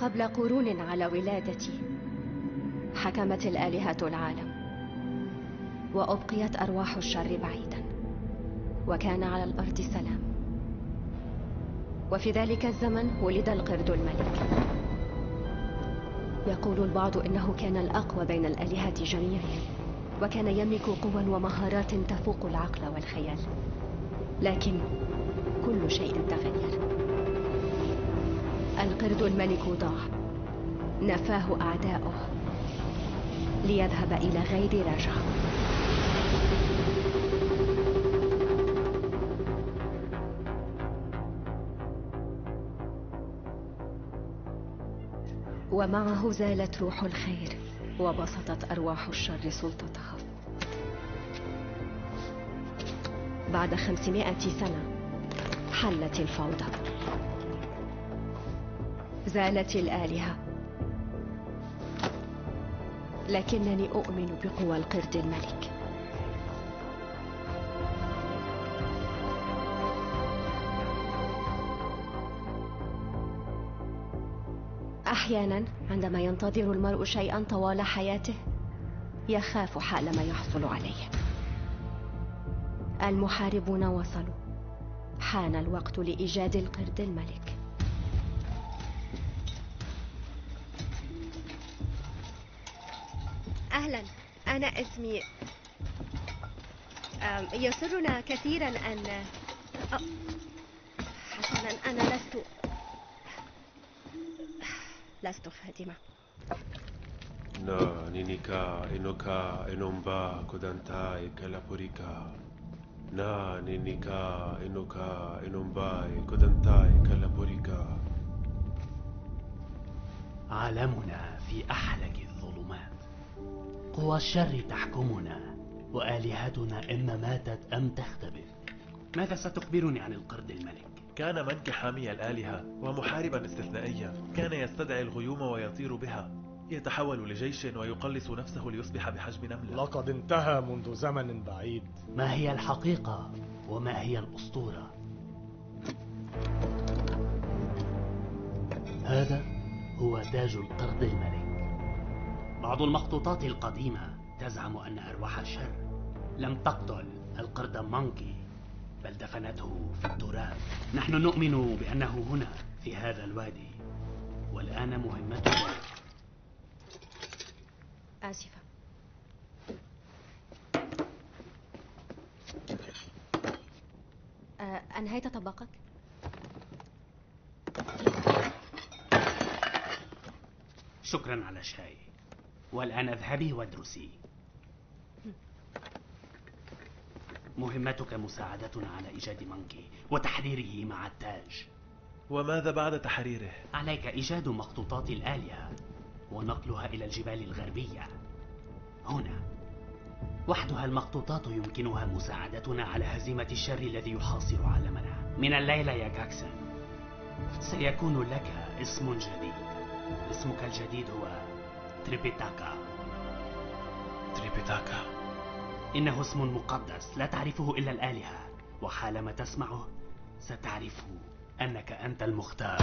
قبل قرون على ولادتي حكمت الآلهة العالم، وأبقيت أرواح الشر بعيدا، وكان على الأرض سلام. وفي ذلك الزمن ولد القرد الملك. يقول البعض إنه كان الأقوى بين الآلهة جميعهم، وكان يملك قوى ومهارات تفوق العقل والخيال. لكن كل شيء تغير. القرد الملك ضاع، نفاه أعداؤه ليذهب إلى غير رجعة. ومعه زالت روح الخير، وبسطت أرواح الشر سلطتها. بعد 500 سنة حلت الفوضى، زالت الآلهة، لكنني أؤمن بقوى القرد الملك. أحيانا عندما ينتظر المرء شيئا طوال حياته يخاف حال ما يحصل عليه. المحاربون وصلوا، حان الوقت لإيجاد القرد الملك. أهلا، أنا اسمي يسرنا كثيرا أن حسنا، أنا لست خادمة. نا نينيكا إنوكا إنومبا كودانتاي كالابوريكا. نا نينيكا إنوكا إنومباي كودانتاي كالابوريكا. عالمنا في أحلك الظلمات، قوى الشر تحكمنا، وآلهتنا إما ماتت أم تختبئ. ماذا ستخبرني عن القرد الملك؟ كان ملك حامي الآلهة ومحاربا استثنائيا، كان يستدعي الغيوم ويطير بها، يتحول لجيش ويقلص نفسه ليصبح بحجم نملة. لقد انتهى منذ زمن بعيد. ما هي الحقيقة وما هي الأسطورة؟ هذا هو تاج القرد الملك. بعض المخطوطات القديمة تزعم أن أرواح الشر لم تقتل القرد مانكي، بل دفنته في التراب. نحن نؤمن بأنه هنا في هذا الوادي، والآن مهمتنا. آسفة. أنهيت طبقك؟ شكرا على الشاي، والآن اذهبي وادرسي. مهمتك مساعدتنا على إيجاد مانكي وتحريره مع التاج. وماذا بعد تحريره؟ عليك إيجاد مخطوطات الآلهة ونقلها إلى الجبال الغربية. هنا وحدها المخطوطات يمكنها مساعدتنا على هزيمة الشر الذي يحاصر عالمنا. من الليلة يا جاكسون سيكون لك اسم جديد. اسمك الجديد هو تريبيتاكا. تريبيتاكا؟ إنه اسم مقدس لا تعرفه إلا الآلهة، وحالما تسمعه ستعرف أنك أنت المختار.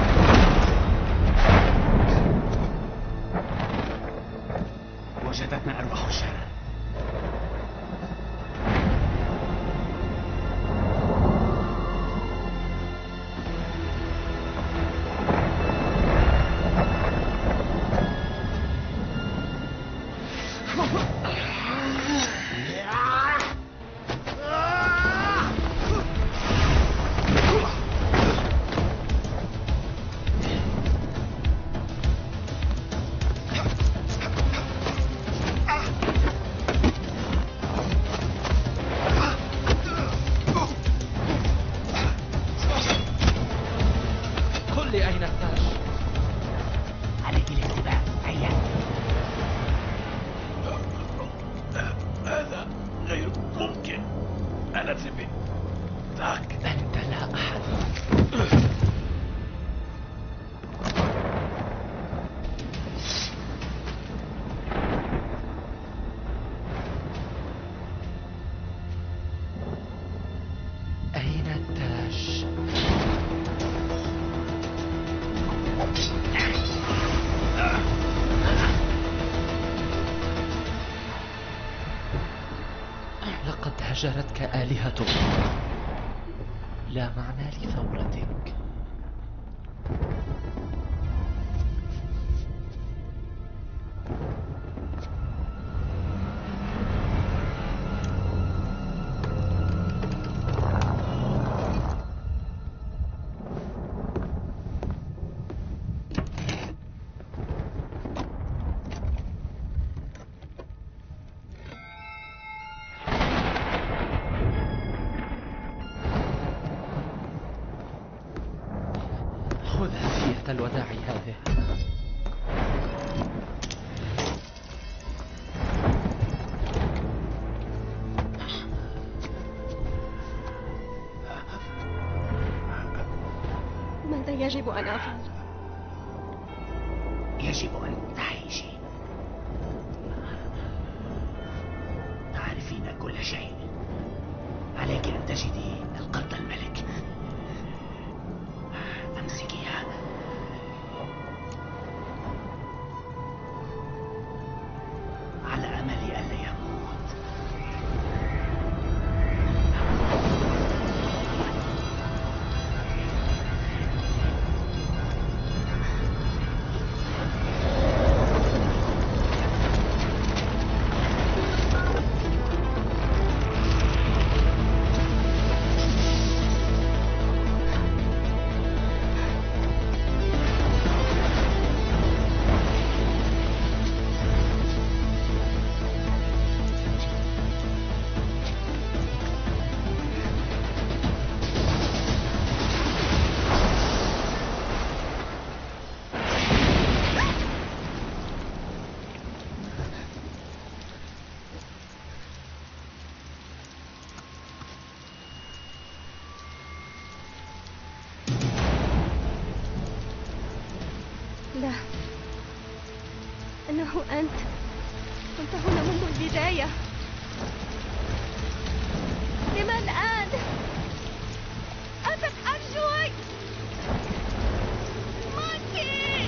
وجدتنا أرواح الشر. أين التاج؟ لقد هجرتك آلهتك، لا معنى لثورتك. خذ هدية الوداع هذه. ماذا يجب أن أفعل؟ يجب أن تعيشي. تعرفين كل شيء. عليك أن تجدي القرد الملك. أمسكيها. على أمل ألا يموت. لا، إنه أنت. كنت هنا منذ البداية. لما الآن؟ أثق أرجوك. ماكي.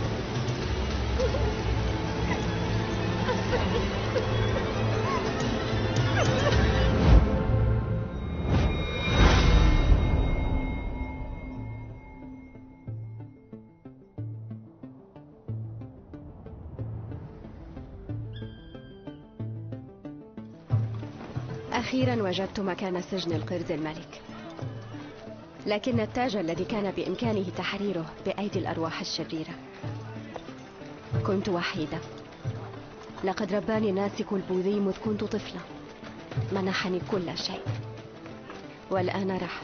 أخيرا وجدت مكان سجن القرد الملك، لكن التاج الذي كان بإمكانه تحريره بأيدي الأرواح الشريرة. كنت وحيدة. لقد رباني ناسك البوذي مذ كنت طفلة. منحني كل شيء، والآن رحل.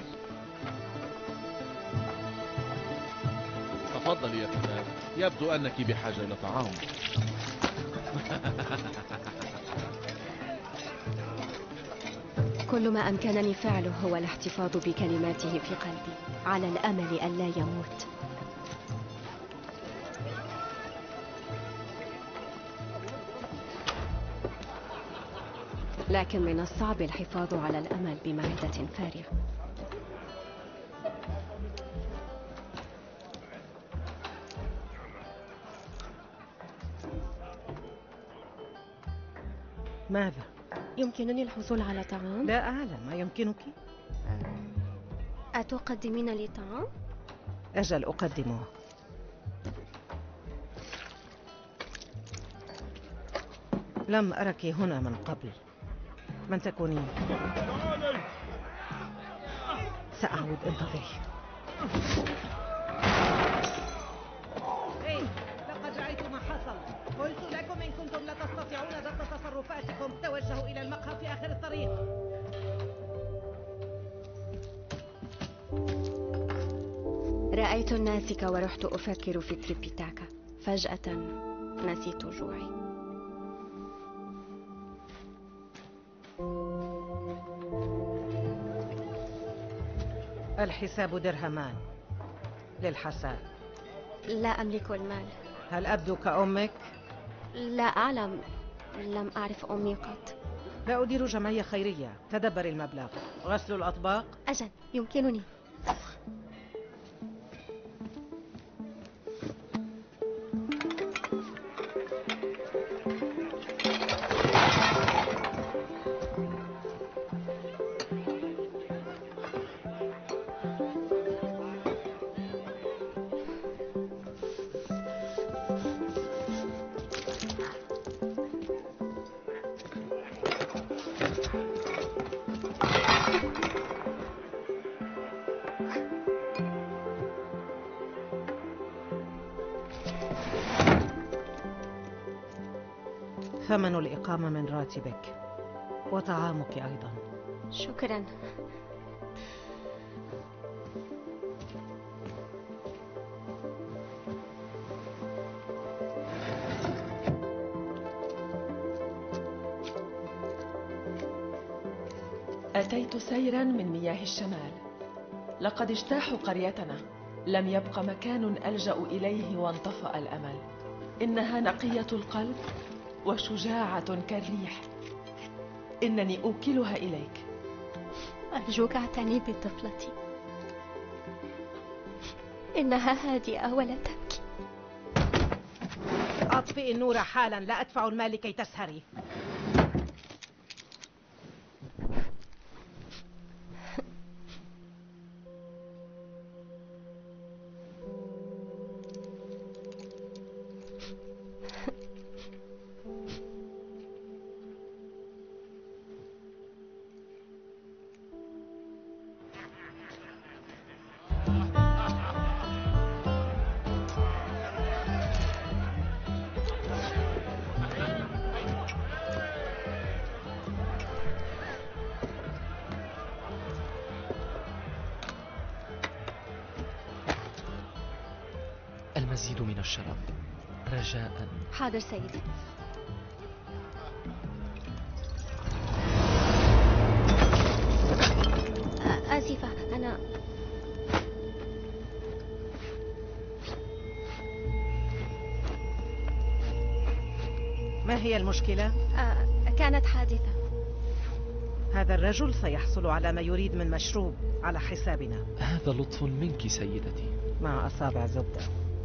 تفضلي يا فتاة، يبدو أنك بحاجة إلى طعام. كل ما أمكنني فعله هو الاحتفاظ بكلماته في قلبي، على الأمل ألا يموت. لكن من الصعب الحفاظ على الأمل بمعدة فارغة. ماذا؟ يمكنني الحصول على طعام؟ لا أعلم، ما يمكنك؟ أتقدمين لي طعام؟ أجل أقدمه. لم أرك هنا من قبل. من تكونين؟ سأعود، انتظري. لقد رأيت ما حصل. قلت لكم إن كنتم لا تستطيعون ضبط تصرفاتكم توجهوا إلى المقهى في آخر الطريق. رأيت الناسك ورحت أفكر في تريبيتاكا. فجأة نسيت جوعي. الحساب درهمان للحساب. لا أملك المال. هل أبدو كأمك؟ لا أعلم، لم أعرف أمي قط. لا أدير جمعية خيرية. تدبر المبلغ. غسل الأطباق؟ أجل، يمكنني. ثمن الإقامة من راتبك وطعامك أيضا. شكرا. أتيت سيرا من مياه الشمال. لقد اجتاحوا قريتنا. لم يبق مكان ألجأ إليه وانطفأ الأمل. إنها نقية القلب وشجاعة كالريح. إنني أوكلها إليك. أرجوك اعتني بطفلتي. إنها هادئة ولا تبكي. أطفئي النور حالا، لا أدفع المال لكي تسهري. المزيد من الشراب رجاء. حاضر سيدي. آسفة، أنا ما هي المشكلة؟ كانت حادثة. هذا الرجل سيحصل على ما يريد من مشروب على حسابنا. هذا لطف منك سيدتي. مع أصابع زبدة.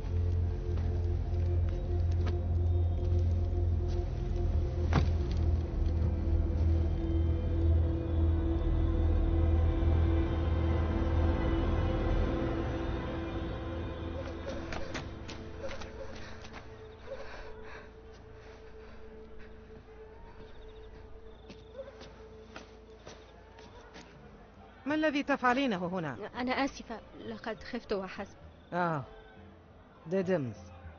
ما الذي تفعلينه هنا؟ أنا آسفة، لقد خفت وحسب. ديدمز.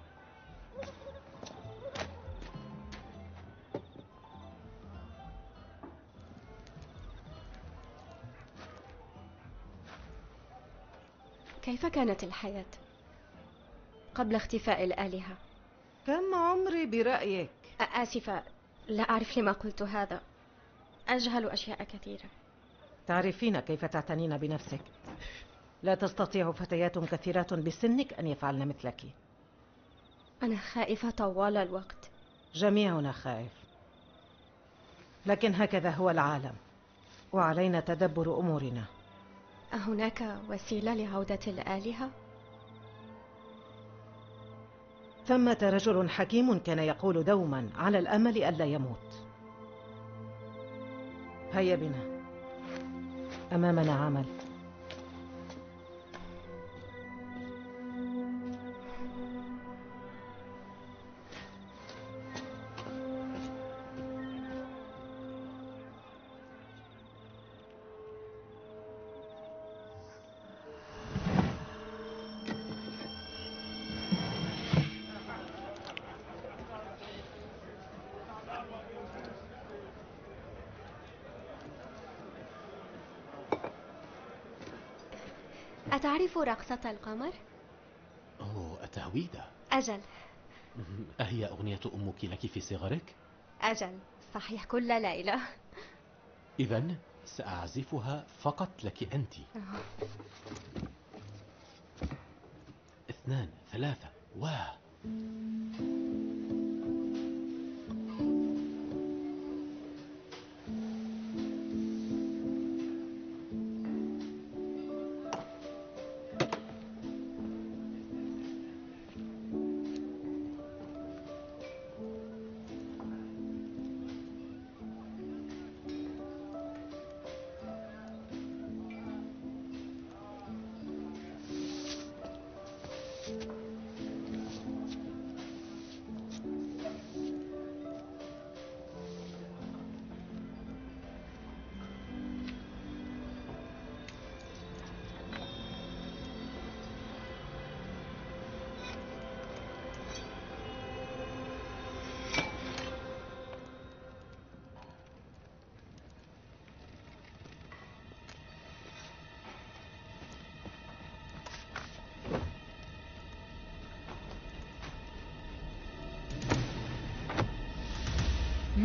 كيف كانت الحياة قبل اختفاء الآلهة؟ كم عمري برأيك؟ آسفة، لا أعرف لما قلت هذا. أجهل أشياء كثيرة. تعرفين كيف تعتنين بنفسك. لا تستطيع فتيات كثيرات بسنك أن يفعلن مثلك. أنا خائفة طوال الوقت. جميعنا خائف، لكن هكذا هو العالم وعلينا تدبر أمورنا. أهناك وسيلة لعودة الآلهة؟ ثمة رجل حكيم كان يقول دوما على الأمل ألا يموت. هيا بنا، أمامنا عمل. أتعرف رقصة القمر؟ أوه، التهويدة. أجل. أهي أغنية أمك لك في صغرك؟ أجل، صحيح، كل ليلة. إذن سأعزفها فقط لك أنت. 2 3 واه.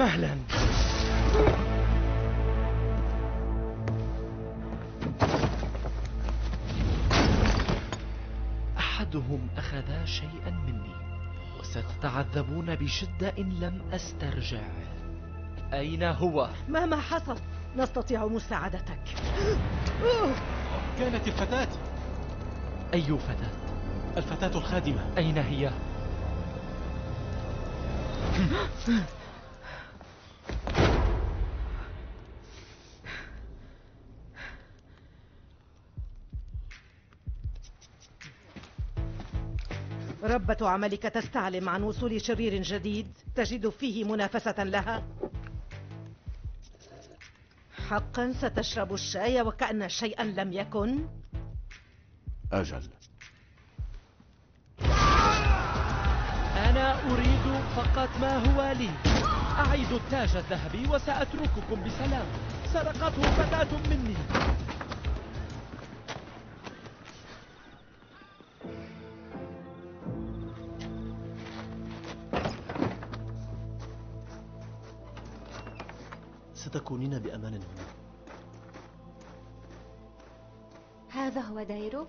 مهلا. أحدهم أخذا شيئا مني وستتعذبون بشدة إن لم أسترجع. أين هو؟ مهما حصل نستطيع مساعدتك. كانت الفتاة. أي فتاة؟ الفتاة الخادمة. أين هي؟ ربة عملك تستعلم عن وصول شرير جديد تجد فيه منافسة لها. حقا ستشرب الشاي وكأن شيئا لم يكن؟ أجل. أنا أريد فقط ما هو لي. أعيد التاج الذهبي وسأترككم بسلام. سرقته فتاة مني. ستكونين بأمان هنا. هذا هو ديرك؟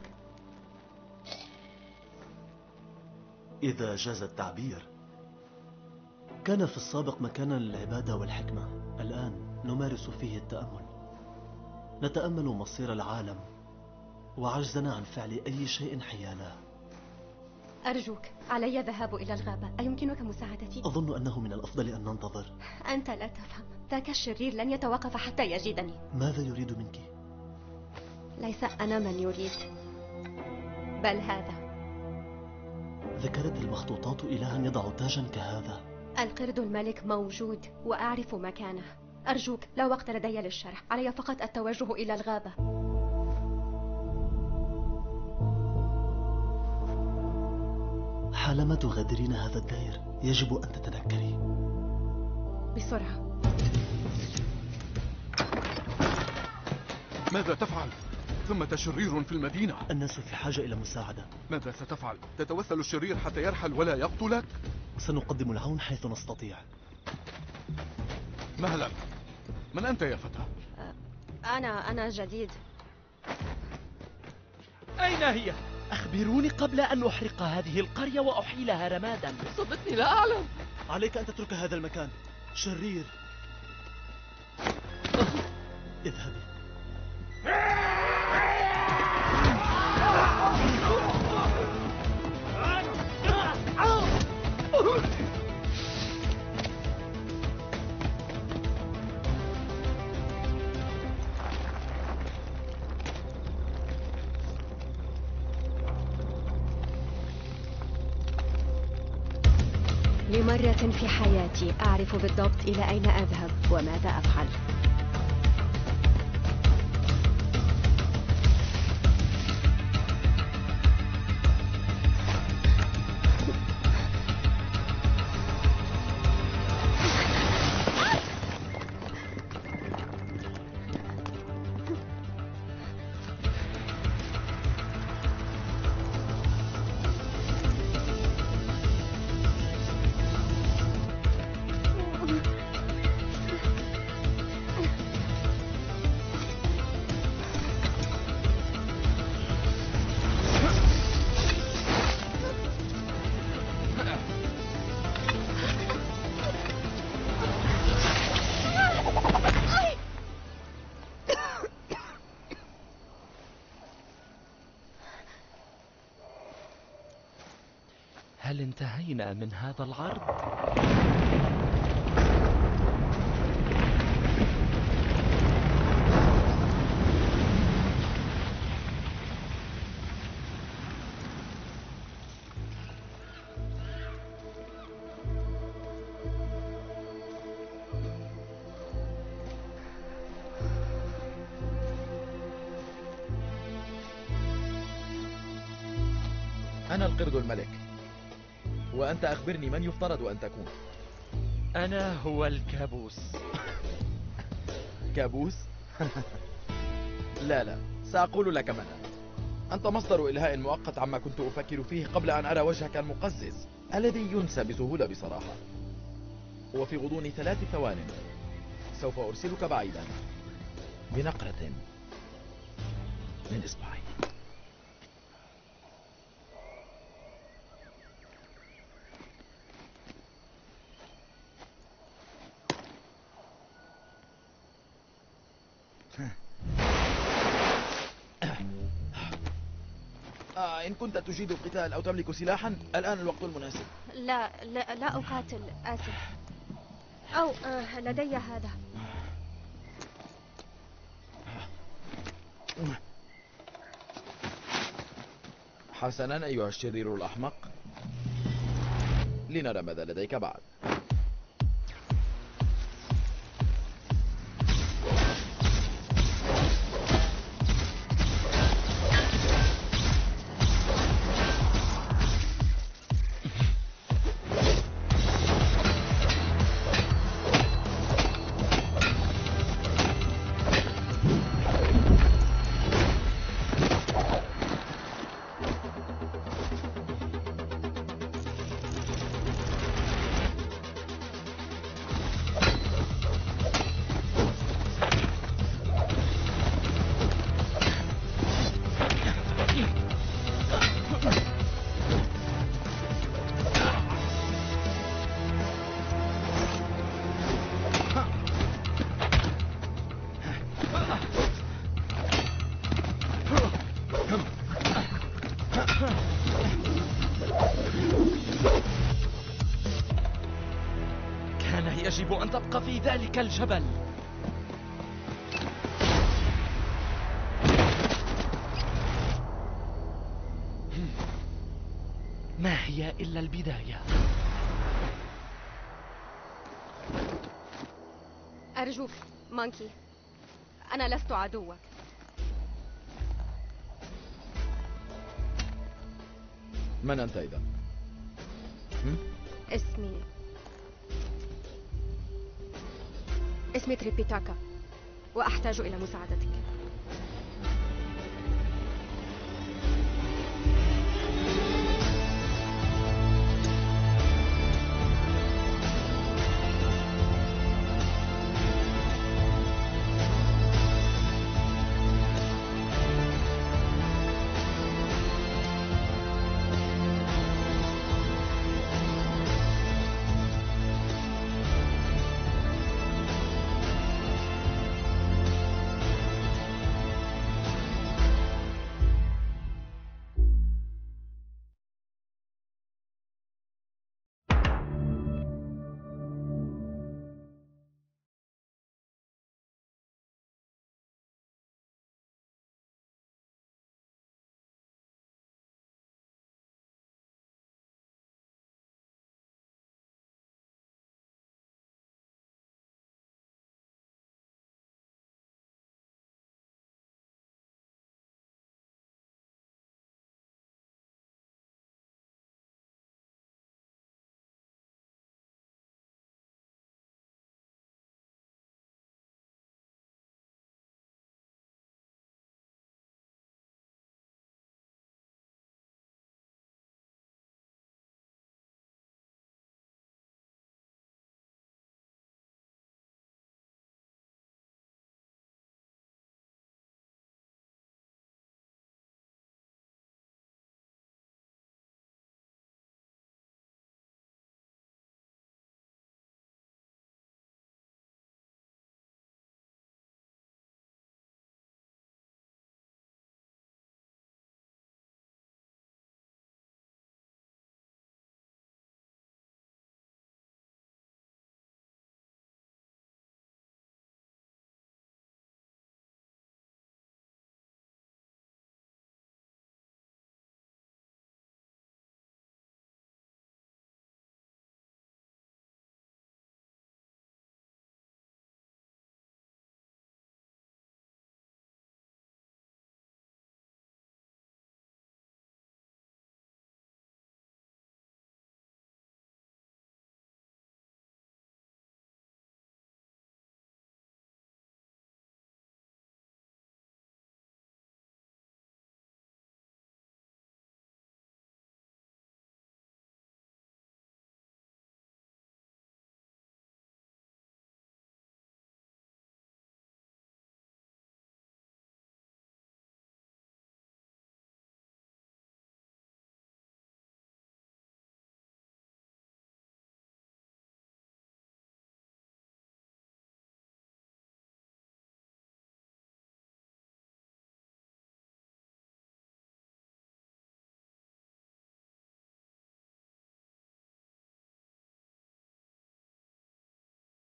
إذا جاز التعبير. كان في السابق مكانا للعبادة والحكمة، الآن نمارس فيه التأمل. نتأمل مصير العالم وعجزنا عن فعل أي شيء حياله. أرجوك، علي الذهاب إلى الغابة. أيمكنك مساعدتي؟ أظن أنه من الأفضل أن ننتظر. أنت لا تفهم، ذاك الشرير لن يتوقف حتى يجدني. ماذا يريد منك؟ ليس أنا من يريد، بل هذا. ذكرت المخطوطات إلها يضع تاجا كهذا؟ القرد الملك موجود وأعرف مكانه. أرجوك، لا وقت لدي للشرح، علي فقط التوجه إلى الغابة. حالما تغادرين هذا الدير يجب أن تتذكري. بسرعة. ماذا تفعل؟ ثمة شرير في المدينة. الناس في حاجة إلى مساعدة. ماذا ستفعل؟ تتوسل الشرير حتى يرحل ولا يقتلك؟ سنقدم العون حيث نستطيع. مهلا. من أنت يا فتى؟ أنا جديد. أين هي؟ أخبروني قبل أن أحرق هذه القرية وأحيلها رمادا. صدقني لا أعلم. عليك أن تترك هذا المكان. شرير. اذهبي. لمرة في حياتي أعرف بالضبط إلى أين أذهب وماذا أفعل. هل انتهينا من هذا العرض؟ أنا القرد الملك، وأنت أخبرني من يفترض أن تكون؟ أنا هو الكابوس. كابوس؟ لا، سأقول لك من أنت مصدر إلهاء مؤقت عما كنت أفكر فيه قبل أن أرى وجهك المقزز الذي ينسى بسهولة بصراحة. وفي غضون 3 ثوان سوف أرسلك بعيدا بنقرة من إصبعي. إن كنت تجيد القتال أو تملك سلاحا الآن الوقت المناسب. لا أقاتل، آسف. أو لدي هذا. حسنا أيها الشرير الأحمق، لنرى ماذا لديك بعد. يجب أن تبقى في ذلك الجبل. ما هي إلا البداية؟ أرجوك مانكي، أنا لست عدوك. من أنت إذا؟ اسمي تريبيتاكا، وأحتاج إلى مساعدتك.